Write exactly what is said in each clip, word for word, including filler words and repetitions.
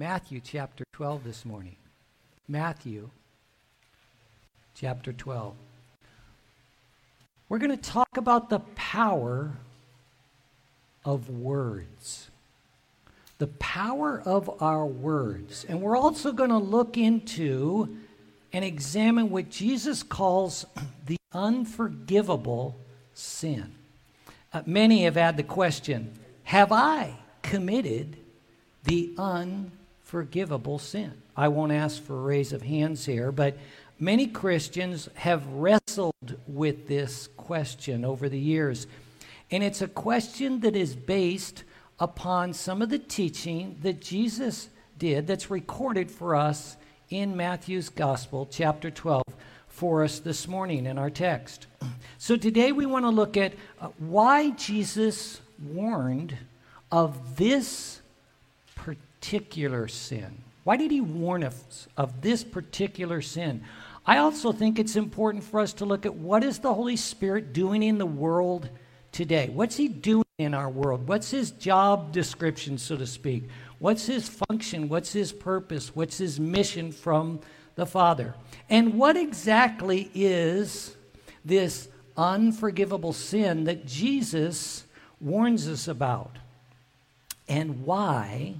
Matthew chapter twelve this morning. Matthew chapter twelve. We're going to talk about the power of words. The power of our words. And we're also going to look into and examine what Jesus calls the unforgivable sin. Uh, many have had the question, have I committed the unforgivable sin? I won't ask for a raise of hands here, but many Christians have wrestled with this question over the years. And it's a question that is based upon some of the teaching that Jesus did that's recorded for us in Matthew's Gospel, chapter twelve, for us this morning in our text. So today we want to look at uh, why Jesus warned of this particular sin. Why did he warn us of this particular sin? I also think it's important for us to look at what is the Holy Spirit doing in the world today. What's he doing in our world? What's his job description, so to speak? What's his function? What's his purpose? What's his mission from the Father? And what exactly is this unforgivable sin that Jesus warns us about? And why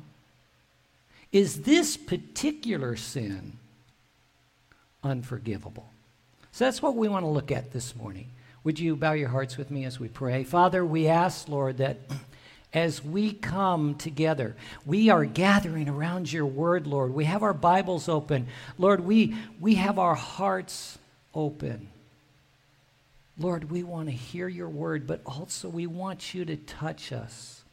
is this particular sin unforgivable? So that's what we want to look at this morning. Would you bow your hearts with me as we pray? Father, we ask, Lord, that as we come together, we are gathering around your word, Lord. We have our Bibles open. Lord, we, we have our hearts open. Lord, we want to hear your word, but also we want you to touch us.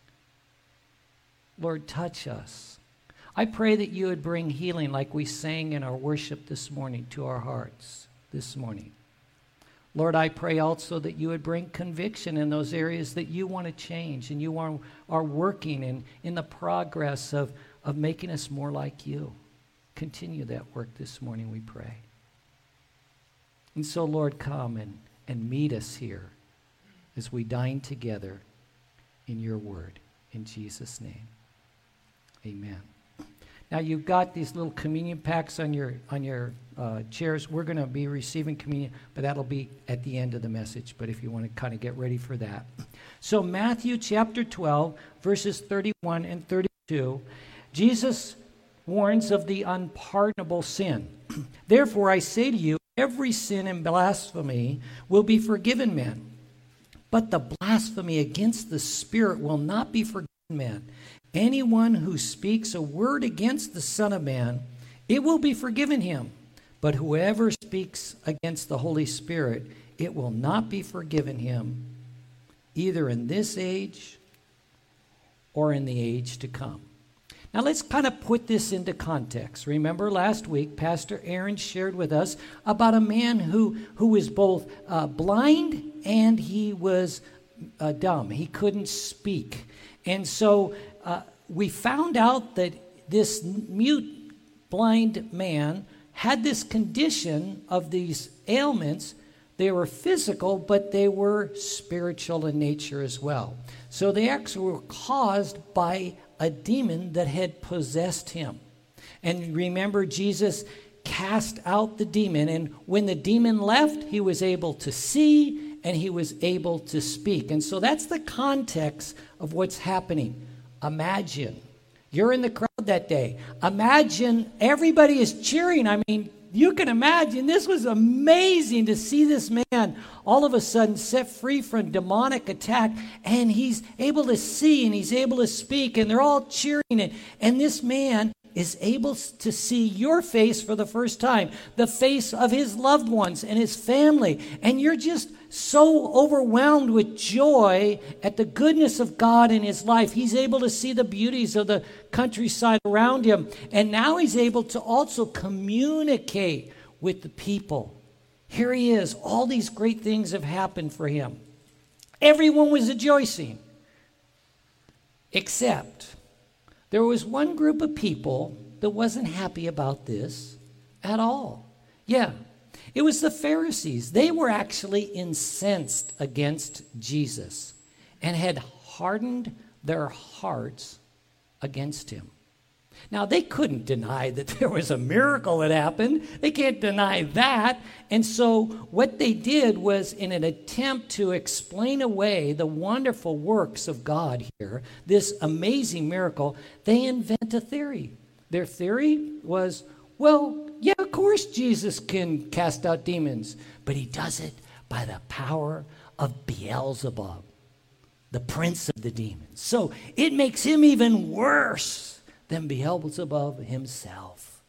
Lord, touch us. I pray that you would bring healing like we sang in our worship this morning to our hearts this morning. Lord, I pray also that you would bring conviction in those areas that you want to change and you are, are working in, in the progress of, of making us more like you. Continue that work this morning, we pray. And so, Lord, come and, and meet us here as we dine together in your word. In Jesus' name, amen. Now, you've got these little communion packs on your on your uh, chairs. We're going to be receiving communion, but that'll be at the end of the message. But if you want to kind of get ready for that. So Matthew chapter twelve, verses thirty-one and thirty-two, Jesus warns of the unpardonable sin. Therefore, I say to you, every sin and blasphemy will be forgiven men, but the blasphemy against the Spirit will not be forgiven men. Anyone who speaks a word against the Son of Man, it will be forgiven him. But whoever speaks against the Holy Spirit, it will not be forgiven him, either in this age or in the age to come. Now let's kind of put this into context. Remember last week, Pastor Aaron shared with us about a man who, who was both uh, blind and he was uh, dumb. He couldn't speak. And so uh, we found out that this mute, blind man had this condition of these ailments. They were physical, but they were spiritual in nature as well. So they actually were caused by a demon that had possessed him. And remember, Jesus cast out the demon, and when the demon left, he was able to see and he was able to speak. And so that's the context of what's happening. Imagine you're in the crowd that day. Imagine everybody is cheering. I mean, you can imagine this was amazing to see this man all of a sudden set free from demonic attack, and he's able to see and he's able to speak, and they're all cheering it. And this man is able to see your face for the first time, the face of his loved ones and his family. And you're just so overwhelmed with joy at the goodness of God in his life. He's able to see the beauties of the countryside around him. And now he's able to also communicate with the people. Here he is. All these great things have happened for him. Everyone was rejoicing, except there was one group of people that wasn't happy about this at all. Yeah, it was the Pharisees. They were actually incensed against Jesus and had hardened their hearts against him. Now, they couldn't deny that there was a miracle that happened. They can't deny that. And so what they did was, in an attempt to explain away the wonderful works of God here, this amazing miracle, they invent a theory. Their theory was, well, yeah, of course Jesus can cast out demons, but he does it by the power of Beelzebub, the prince of the demons. So it makes him even worse than Beelzebub himself.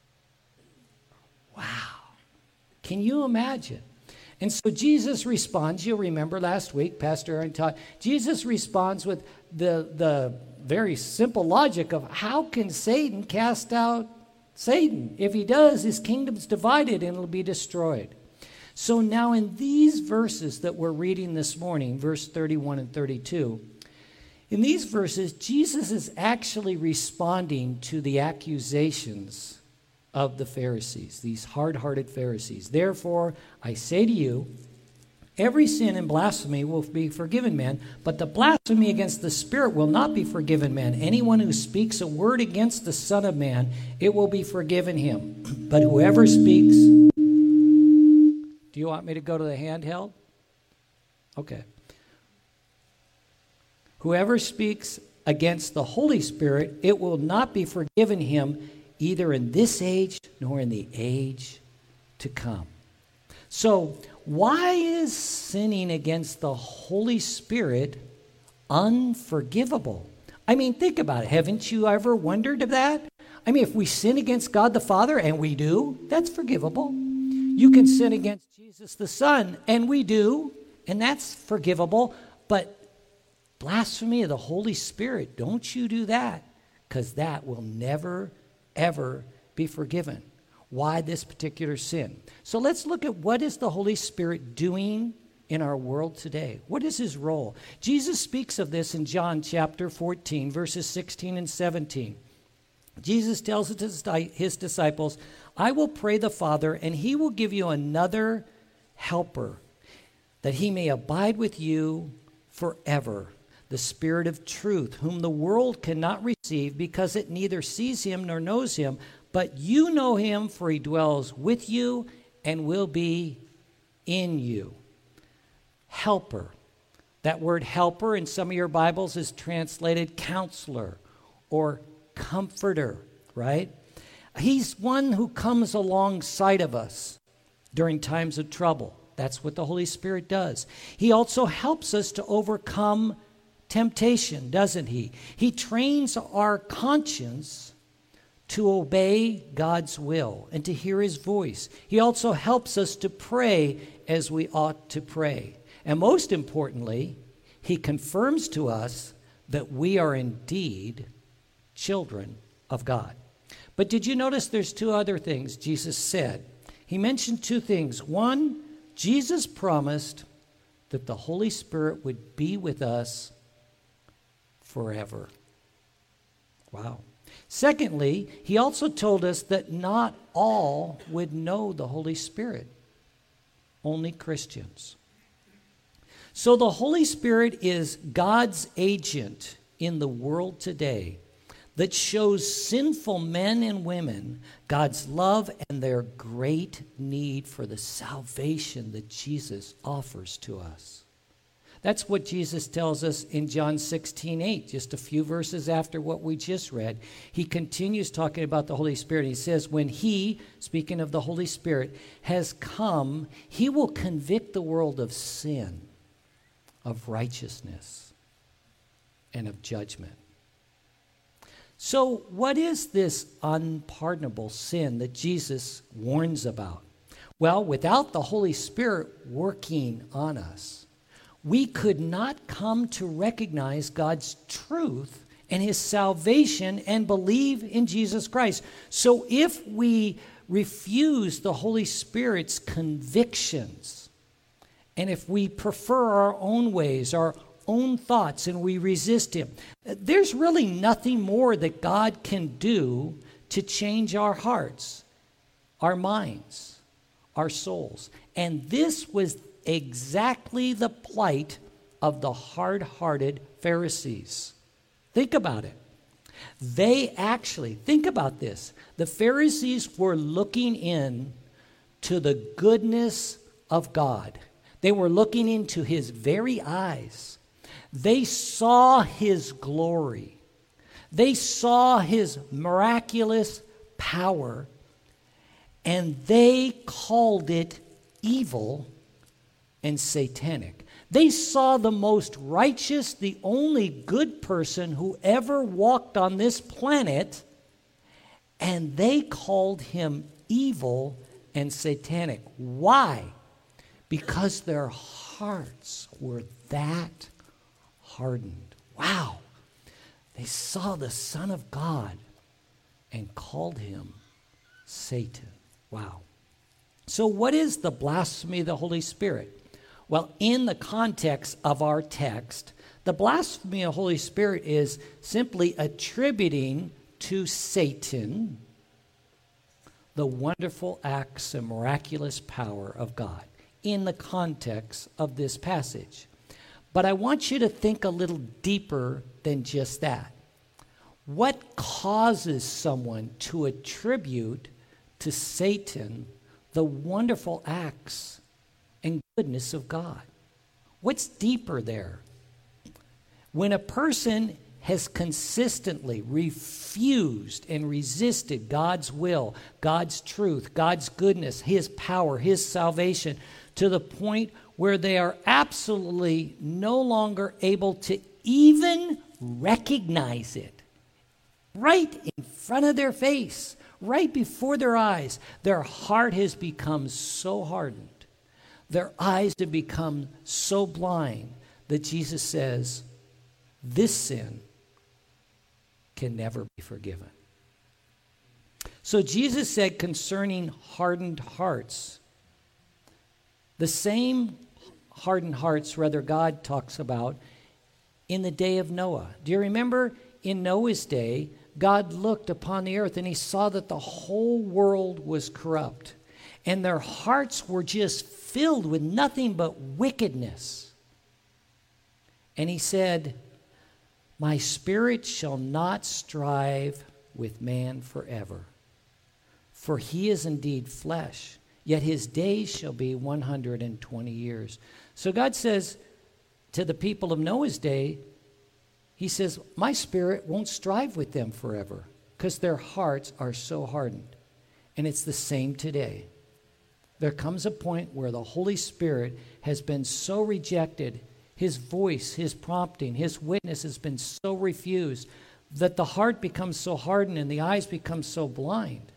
Wow. Can you imagine? And so Jesus responds. You'll remember last week, Pastor Aaron taught, Jesus responds with the, the very simple logic of how can Satan cast out Satan? If he does, his kingdom's divided and it'll be destroyed. So now in these verses that we're reading this morning, verse thirty-one and thirty-two, in these verses, Jesus is actually responding to the accusations of the Pharisees, these hard-hearted Pharisees. Therefore, I say to you, every sin and blasphemy will be forgiven man, but the blasphemy against the Spirit will not be forgiven man. Anyone who speaks a word against the Son of Man, it will be forgiven him. But whoever speaks... Do you want me to go to the handheld? Okay. Whoever speaks against the Holy Spirit, it will not be forgiven him either in this age nor in the age to come. So, why is sinning against the Holy Spirit unforgivable? I mean, think about it. Haven't you ever wondered of that? I mean, if we sin against God the Father, and we do, that's forgivable. You can sin against Jesus the Son, and we do, and that's forgivable. But blasphemy of the Holy Spirit, don't you do that, because that will never, ever be forgiven. Why this particular sin? So let's look at what is the Holy Spirit doing in our world today. What is his role? Jesus speaks of this in John chapter fourteen, verses sixteen and seventeen. Jesus tells his disciples, I will pray the Father, and he will give you another helper, that he may abide with you forever. The Spirit of truth, whom the world cannot receive because it neither sees him nor knows him, but you know him, for he dwells with you and will be in you. Helper. That word helper in some of your Bibles is translated counselor or comforter, right? He's one who comes alongside of us during times of trouble. That's what the Holy Spirit does. He also helps us to overcome temptation, doesn't he? He trains our conscience to obey God's will and to hear his voice. He also helps us to pray as we ought to pray. And most importantly, he confirms to us that we are indeed children of God. But did you notice there's two other things Jesus said? He mentioned two things. One, Jesus promised that the Holy Spirit would be with us forever. Wow. Secondly, he also told us that not all would know the Holy Spirit, only Christians. So the Holy Spirit is God's agent in the world today that shows sinful men and women God's love and their great need for the salvation that Jesus offers to us. That's what Jesus tells us in John sixteen eight, just a few verses after what we just read. He continues talking about the Holy Spirit. He says, when he, speaking of the Holy Spirit, has come, he will convict the world of sin, of righteousness, and of judgment. So what is this unpardonable sin that Jesus warns about? Well, without the Holy Spirit working on us, we could not come to recognize God's truth and his salvation and believe in Jesus Christ. So if we refuse the Holy Spirit's convictions, and if we prefer our own ways, our own thoughts, and we resist him, there's really nothing more that God can do to change our hearts, our minds, our souls. And this was exactly the plight of the hard-hearted Pharisees. Think about it. They actually, think about this. The Pharisees were looking in to the goodness of God. They were looking into his very eyes. They saw his glory. They saw his miraculous power, and they called it evil and satanic. They saw the most righteous, the only good person who ever walked on this planet, and they called him evil and satanic. Why? Because their hearts were that hardened. Wow. They saw the Son of God and called him Satan. Wow. So what is the blasphemy of the Holy Spirit? Well, in the context of our text, the blasphemy of the Holy Spirit is simply attributing to Satan the wonderful acts and miraculous power of God in the context of this passage. But I want you to think a little deeper than just that. What causes someone to attribute to Satan the wonderful acts and goodness of God? What's deeper there? When a person has consistently refused and resisted God's will, God's truth, God's goodness, his power, his salvation, to the point where they are absolutely no longer able to even recognize it, right in front of their face, right before their eyes, their heart has become so hardened, their eyes have become so blind that Jesus says, this sin can never be forgiven. So Jesus said concerning hardened hearts, the same hardened hearts, rather, God talks about in the day of Noah. Do you remember in Noah's day, God looked upon the earth and he saw that the whole world was corrupt and their hearts were just filled with nothing but wickedness. And he said, my spirit shall not strive with man forever, for he is indeed flesh, yet his days shall be one hundred twenty years. So God says to the people of Noah's day, he says, my spirit won't strive with them forever because their hearts are so hardened. And it's the same today. There comes a point where the Holy Spirit has been so rejected, his voice, his prompting, his witness has been so refused that the heart becomes so hardened and the eyes become so blind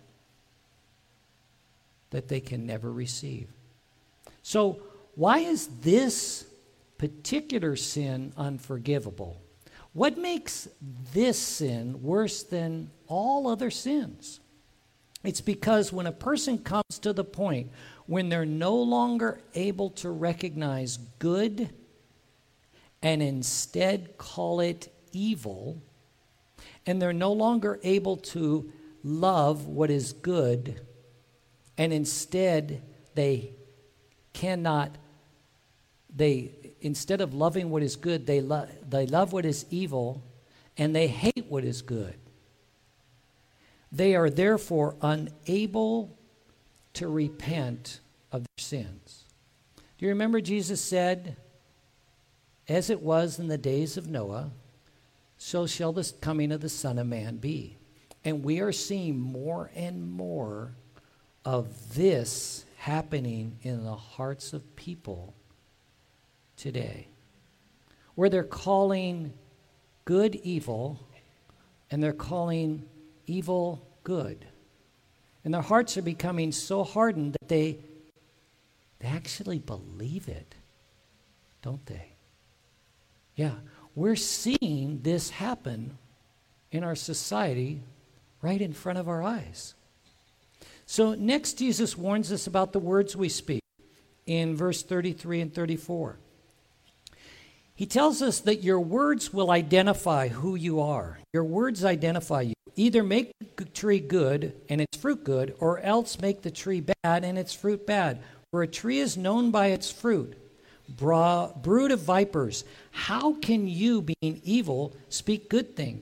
that they can never receive. So why is this particular sin unforgivable? What makes this sin worse than all other sins? It's because when a person comes to the point when they're no longer able to recognize good and instead call it evil, and they're no longer able to love what is good, and instead they cannot, they instead of loving what is good, they, lo- they love what is evil, and they hate what is good. They are therefore unable to repent of their sins. Do you remember Jesus said, as it was in the days of Noah, so shall the coming of the Son of Man be. And we are seeing more and more of this happening in the hearts of people today, where they're calling good evil and they're calling evil good. And their hearts are becoming so hardened that they, they actually believe it, don't they? Yeah, we're seeing this happen in our society right in front of our eyes. So next, Jesus warns us about the words we speak in verse thirty-three and thirty-four. He tells us that your words will identify who you are. Your words identify you. Either make the tree good and its fruit good, or else make the tree bad and its fruit bad. For a tree is known by its fruit. Bra- brood of vipers, how can you, being evil, speak good things?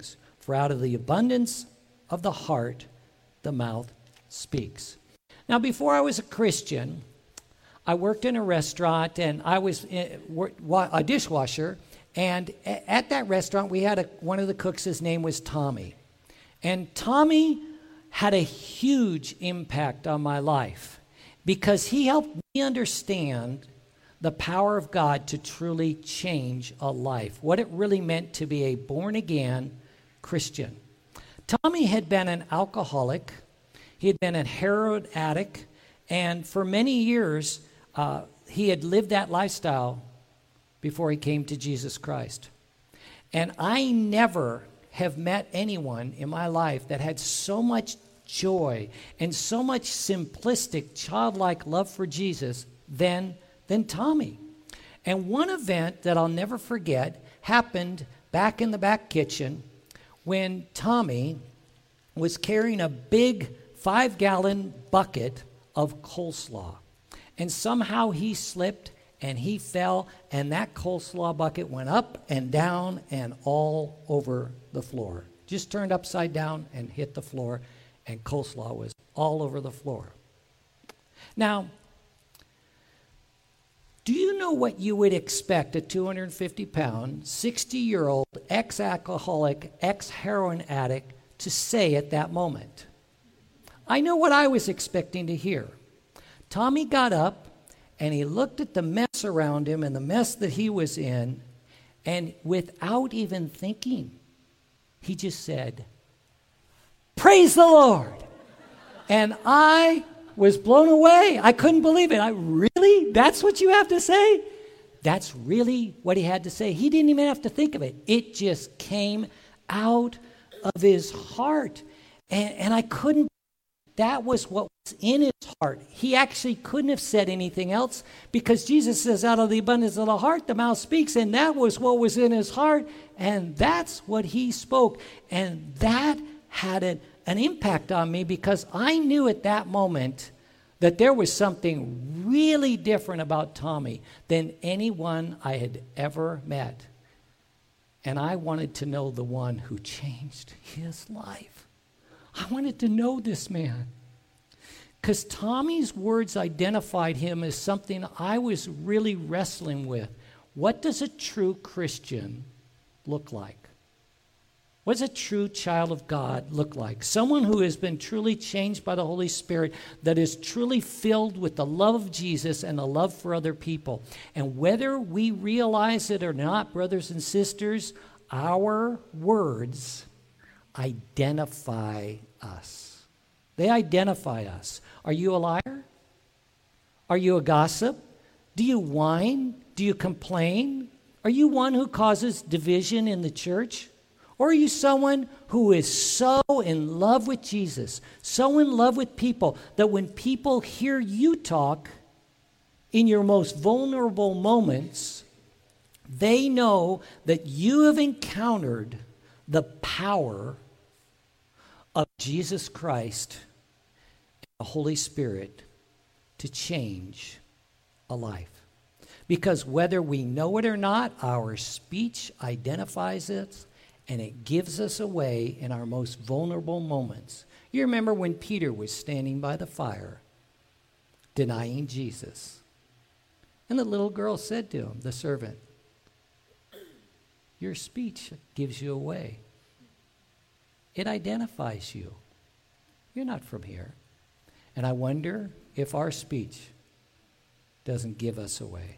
For out of the abundance of the heart, the mouth speaks. Now, before I was a Christian, I worked in a restaurant, and I was a dishwasher. And at that restaurant, we had a, one of the cooks, his name was Tommy. And Tommy had a huge impact on my life because he helped me understand the power of God to truly change a life, what it really meant to be a born-again Christian. Tommy had been an alcoholic. He had been a heroin addict, and for many years, uh, he had lived that lifestyle before he came to Jesus Christ. And I never have met anyone in my life that had so much joy and so much simplistic, childlike love for Jesus than, than Tommy. And one event that I'll never forget happened back in the back kitchen when Tommy was carrying a big five-gallon bucket of coleslaw. And somehow he slipped and he fell, and that coleslaw bucket went up and down and all over the floor. Just turned upside down and hit the floor, and coleslaw was all over the floor. Now, do you know what you would expect a two hundred fifty pound, sixty-year-old, ex-alcoholic, ex-heroin addict to say at that moment? I know what I was expecting to hear. Tommy got up, and he looked at the mess around him and the mess that he was in, and without even thinking, he just said, "Praise the Lord." And I was blown away. I couldn't believe it. I really? That's what you have to say? That's really what he had to say. He didn't even have to think of it. It just came out of his heart. And, and I couldn't. That was what was in his heart. He actually couldn't have said anything else because Jesus says, out of the abundance of the heart, the mouth speaks. And that was what was in his heart. And that's what he spoke. And that had an, an impact on me because I knew at that moment that there was something really different about Tommy than anyone I had ever met. And I wanted to know the one who changed his life. I wanted to know this man. Because Tommy's words identified him as something I was really wrestling with. What does a true Christian look like? What does a true child of God look like? Someone who has been truly changed by the Holy Spirit, that is truly filled with the love of Jesus and the love for other people. And whether we realize it or not, brothers and sisters, our words identify us. They identify us. Are you a liar? Are you a gossip? Do you whine? Do you complain? Are you one who causes division in the church? Or are you someone who is so in love with Jesus, so in love with people, that when people hear you talk in your most vulnerable moments, they know that you have encountered the power of Jesus Christ and the Holy Spirit to change a life? Because whether we know it or not, our speech identifies it, and it gives us away in our most vulnerable moments. You remember when Peter was standing by the fire, denying Jesus. And the little girl said to him, the servant, "Your speech gives you away. It identifies you. You're not from here." And I wonder if our speech doesn't give us away.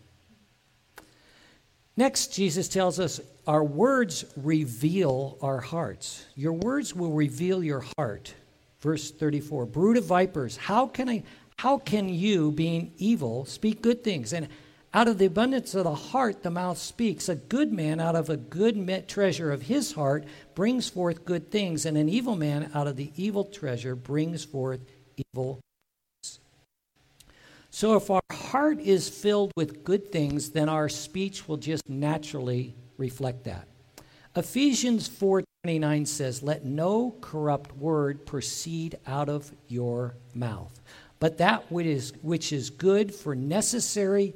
Next, Jesus tells us our words reveal our hearts. Your words will reveal your heart. Verse thirty-four, "Brood of vipers, how can I, how can you, being evil, speak good things? And out of the abundance of the heart, the mouth speaks. A good man out of a good treasure of his heart brings forth good things, and an evil man out of the evil treasure brings forth evil things." So if our heart is filled with good things, then our speech will just naturally reflect that. Ephesians four twenty-nine says, "Let no corrupt word proceed out of your mouth, but that which is, which is good for necessary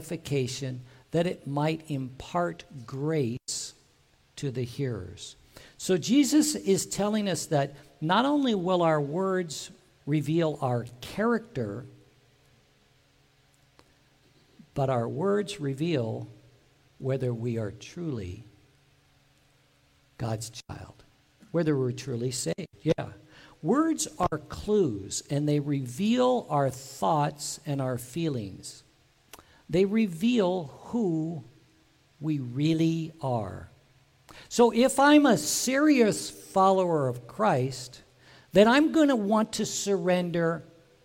edification, that it might impart grace to the hearers." So Jesus is telling us that not only will our words reveal our character, but our words reveal whether we are truly God's child, whether we're truly saved. Yeah. Words are clues, and they reveal our thoughts and our feelings. They reveal who we really are. So if I'm a serious follower of Christ, then I'm going to want to surrender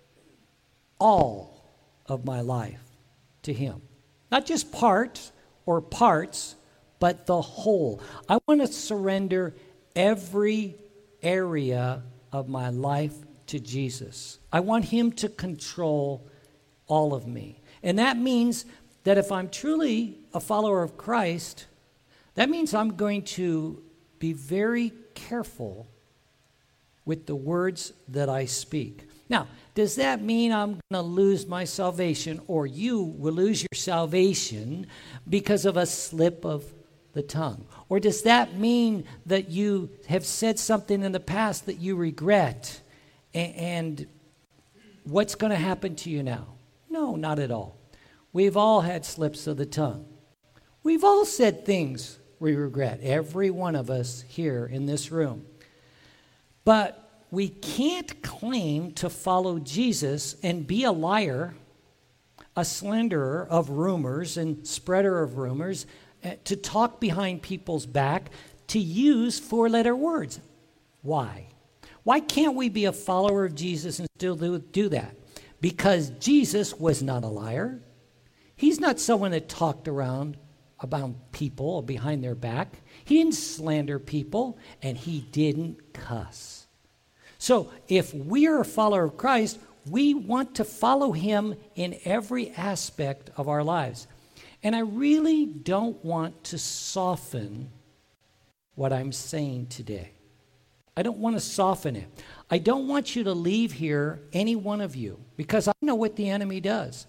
all of my life to Him. Not just part or parts, but the whole. I want to surrender every area of my life to Jesus. I want Him to control all of me. And that means that if I'm truly a follower of Christ, that means I'm going to be very careful with the words that I speak. Now, does that mean I'm going to lose my salvation, or you will lose your salvation because of a slip of the tongue? Or does that mean that you have said something in the past that you regret, and, and what's going to happen to you now? No, not at all. We've all had slips of the tongue. We've all said things we regret, every one of us here in this room. But we can't claim to follow Jesus and be a liar, a slanderer of rumors and spreader of rumors, to talk behind people's back, to use four-letter words. Why? Why can't we be a follower of Jesus and still do, do that? Because Jesus was not a liar. He's not someone that talked around about people or behind their back. He didn't slander people, and he didn't cuss. So if we are a follower of Christ, we want to follow Him in every aspect of our lives. And I really don't want to soften what I'm saying today. I don't want to soften it. I don't want you to leave here, any one of you, because I know what the enemy does.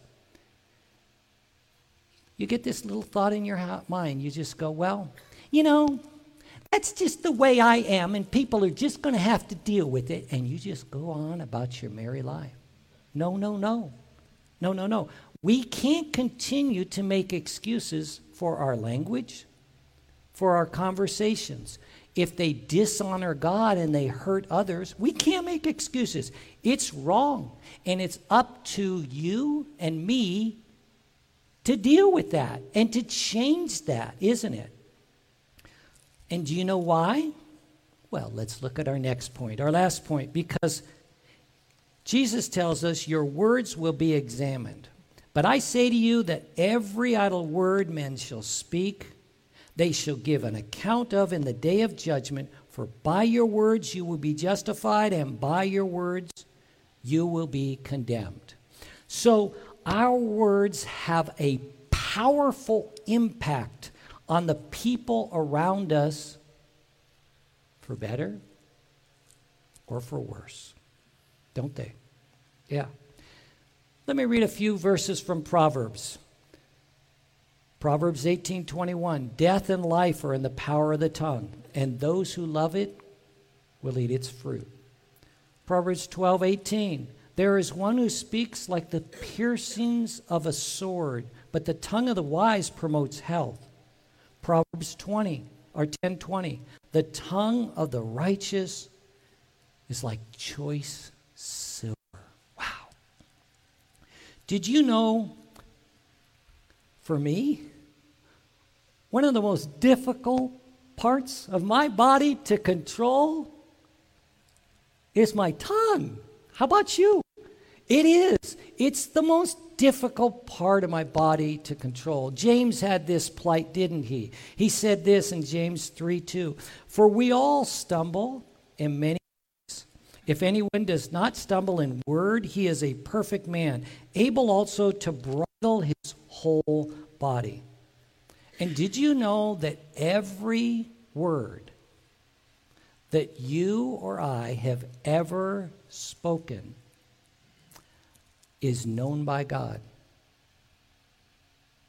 You get this little thought in your mind. You just go, well, you know, that's just the way I am, and people are just going to have to deal with it. And you just go on about your merry life. No, no, no. No, no, no. We can't continue to make excuses for our language, for our conversations. If they dishonor God and they hurt others, we can't make excuses. It's wrong. And it's up to you and me to deal with that and to change that, isn't it? And do you know why? Well, let's look at our next point, our last point, because Jesus tells us your words will be examined. But I say to you that every idle word men shall speak, they shall give an account of in the day of judgment. For by your words you will be justified, and by your words you will be condemned. So our words have a powerful impact on the people around us, for better or for worse, don't they? Yeah. Let me read a few verses from Proverbs. Proverbs eighteen twenty-one. Death and life are in the power of the tongue, and those who love it will eat its fruit. Proverbs twelve eighteen. There is one who speaks like the piercings of a sword, but the tongue of the wise promotes health. Proverbs twenty or ten twenty. The tongue of the righteous is like choice silver. Wow. Did you know, for me, one of the most difficult parts of my body to control is my tongue? How about you? It is. It's the most difficult part of my body to control. James had this plight, didn't he? He said this in James three two. For we all stumble in many ways. If anyone does not stumble in word, he is a perfect man, able also to bridle his whole body. And did you know that every word that you or I have ever spoken is known by God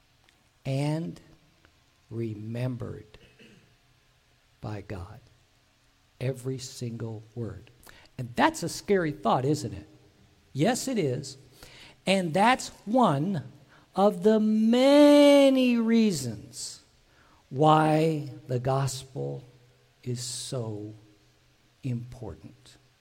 and remembered by God? every single word. And that's a scary thought, isn't it? Yes, it is. And that's one of the many reasons why the gospel is so important.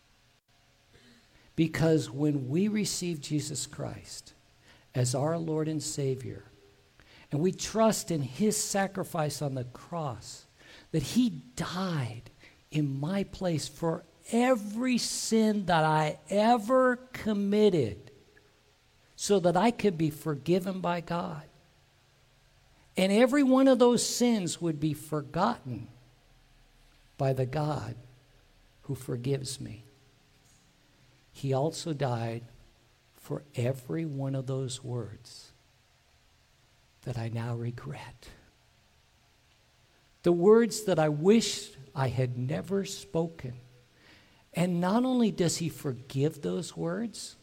Because when we receive Jesus Christ as our Lord and Savior, and we trust in his sacrifice on the cross, that he died in my place for every sin that I ever committed, so that I could be forgiven by God. And every one of those sins would be forgotten by the God who forgives me. He also died for every one of those words that I now regret. The words that I wished I had never spoken. And not only does he forgive those words,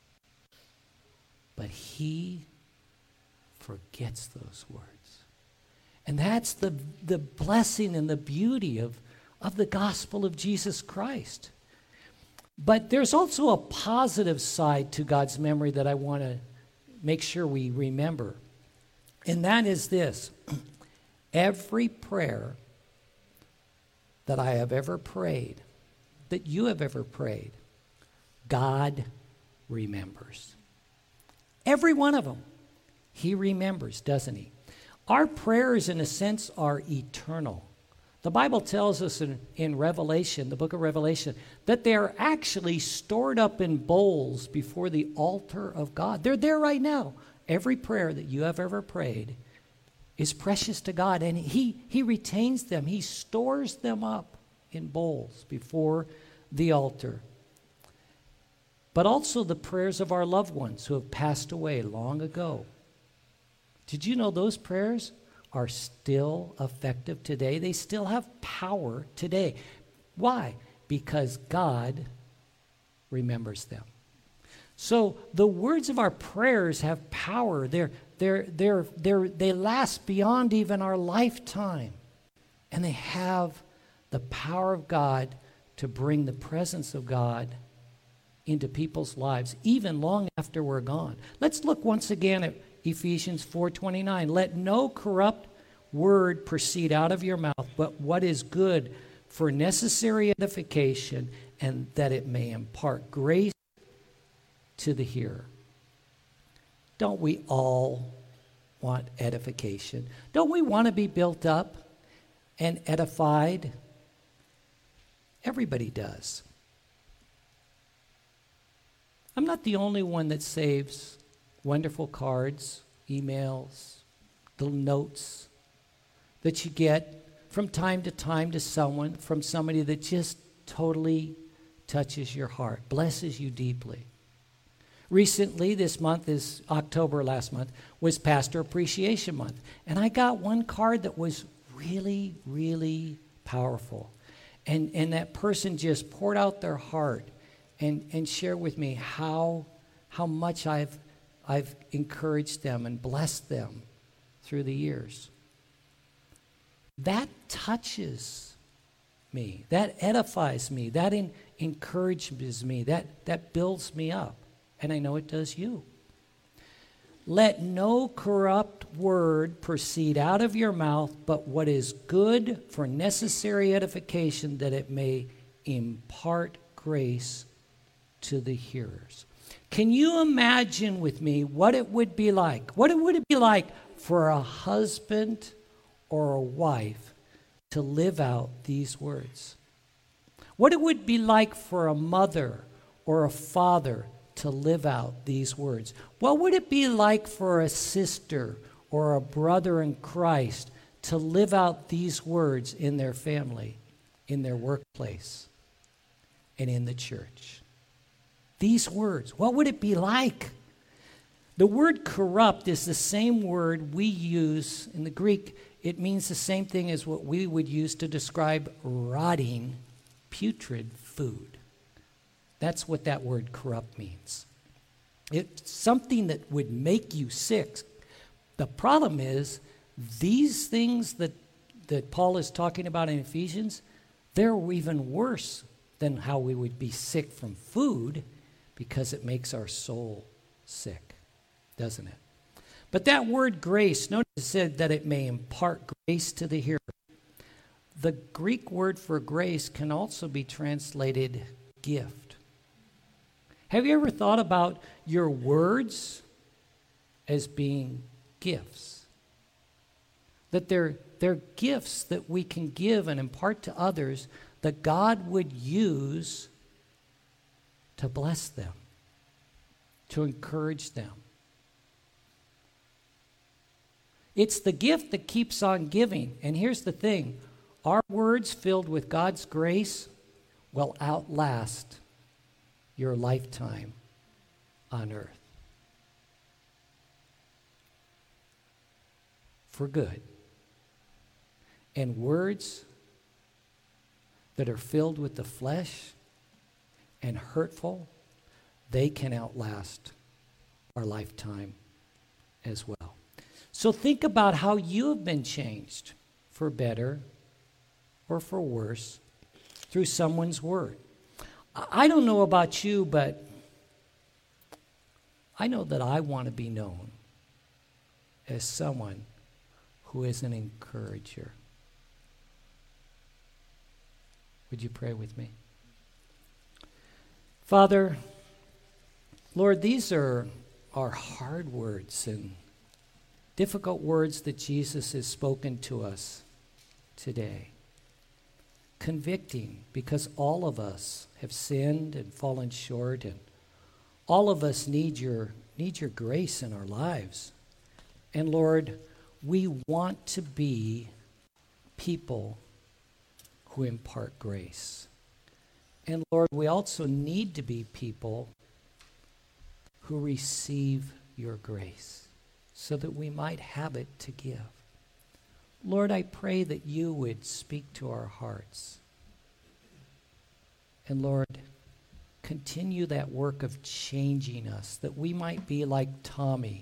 but he forgets those words. And that's the, the blessing and the beauty of, of the gospel of Jesus Christ. But there's also a positive side to God's memory that I want to make sure we remember. And that is this. Every prayer that I have ever prayed, that you have ever prayed, God remembers. Every one of them. He remembers, doesn't he? Our prayers, in a sense, are eternal. The Bible tells us in, in Revelation, the book of Revelation, that they are actually stored up in bowls before the altar of God. They're there right now. Every prayer that you have ever prayed is precious to God, and he, he retains them. He stores them up in bowls before the altar. But also the prayers of our loved ones who have passed away long ago. Did you know those prayers are still effective today? They still have power today. Why? Because God remembers them. So the words of our prayers have power. They're, they're, they're, they're, they last beyond even our lifetime. And they have the power of God to bring the presence of God into people's lives, even long after we're gone. Let's look once again at Ephesians four twenty-nine. Let no corrupt word proceed out of your mouth, but what is good for necessary edification, and that it may impart grace to the hearer. Don't we all want edification? Don't we want to be built up and edified? Everybody does. I'm not the only one that saves wonderful cards, emails, little notes that you get from time to time to someone, from somebody that just totally touches your heart, blesses you deeply. Recently, this month is October last month, was Pastor Appreciation Month. And I got one card that was really, really powerful. And, and that person just poured out their heart and, and shared with me how, how much I've, I've encouraged them and blessed them through the years. That touches me. That edifies me. That in, encourages me. That, that builds me up. And I know it does you. Let no corrupt word proceed out of your mouth, but what is good for necessary edification, that it may impart grace to the hearers. Can you imagine with me what it would be like? What it would it be like for a husband or a wife to live out these words? What it would be like for a mother or a father to live out these words? What would it be like for a sister or a brother in Christ to live out these words in their family, in their workplace, and in the church? These words, what would it be like? The word corrupt is the same word we use in the Greek. It means the same thing as what we would use to describe rotting, putrid food. That's what that word corrupt means. It's something that would make you sick. The problem is, these things that, that Paul is talking about in Ephesians, They're even worse than how we would be sick from food, because it makes our soul sick, doesn't it? But that word grace, notice it said that it may impart grace to the hearer. The Greek word for grace can also be translated gift. Have you ever thought about your words as being gifts? That they're, they're gifts that we can give and impart to others that God would use to bless them, to encourage them. It's the gift that keeps on giving. And here's the thing. Our words filled with God's grace will outlast your lifetime on earth. For good. And words that are filled with the flesh and hurtful, they can outlast our lifetime as well. So think about how you have been changed for better or for worse through someone's word. I don't know about you, but I know that I want to be known as someone who is an encourager. Would you pray with me? Father, Lord, these are, are hard words and difficult words that Jesus has spoken to us today. Convicting, because all of us have sinned and fallen short, and all of us need your, need your grace in our lives. And Lord, we want to be people who impart grace. And Lord, we also need to be people who receive your grace so that we might have it to give. Lord, I pray that you would speak to our hearts. And Lord, continue that work of changing us, that we might be like Tommy,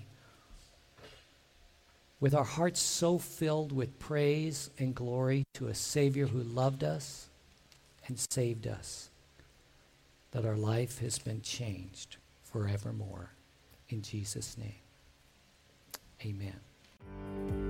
with our hearts so filled with praise and glory to a Savior who loved us and saved us, that our life has been changed forevermore. In Jesus' name, amen.